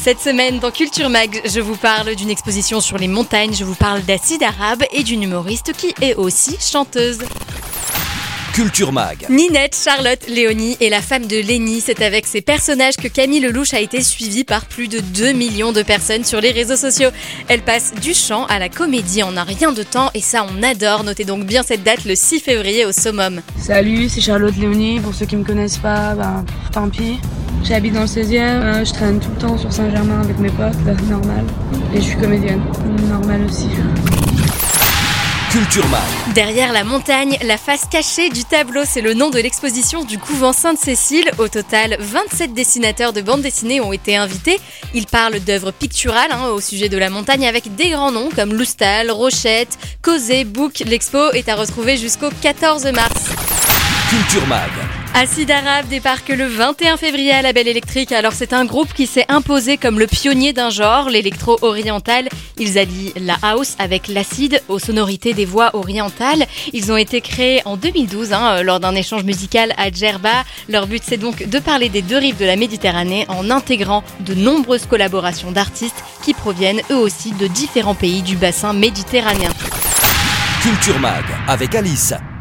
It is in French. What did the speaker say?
Cette semaine, dans Culture Mag, je vous parle d'une exposition sur les montagnes, je vous parle d'Acide Arabe et d'une humoriste qui est aussi chanteuse. Culture Mag. Ninette, Charlotte, Léonie et la femme de Lénie, c'est avec ces personnages que Camille Lelouch a été suivie par plus de 2 millions de personnes sur les réseaux sociaux. Elle passe du chant à la comédie en un rien de temps et ça on adore. Notez donc bien cette date le 6 février au Summum. Salut, c'est Charlotte Léonie. Pour ceux qui me connaissent pas, tant pis. J'habite dans le 16e, je traîne tout le temps sur Saint-Germain avec mes potes, là, normal. Et je suis comédienne, normal aussi. Culture Mag. Derrière la montagne, la face cachée du tableau, c'est le nom de l'exposition du couvent Sainte-Cécile. Au total, 27 dessinateurs de bande dessinée ont été invités. Ils parlent d'œuvres picturales au sujet de la montagne avec des grands noms comme Loustal, Rochette, Causé, Bouc. L'expo est à retrouver jusqu'au 14 mars. Culture Mag. Acide Arabe débarque le 21 février à la Belle Électrique. Alors c'est un groupe qui s'est imposé comme le pionnier d'un genre, l'électro-oriental. Ils allient la house avec l'acide aux sonorités des voix orientales. Ils ont été créés en 2012 lors d'un échange musical à Djerba. Leur but c'est donc de parler des deux rives de la Méditerranée en intégrant de nombreuses collaborations d'artistes qui proviennent eux aussi de différents pays du bassin méditerranéen. Culture Mag avec Alice.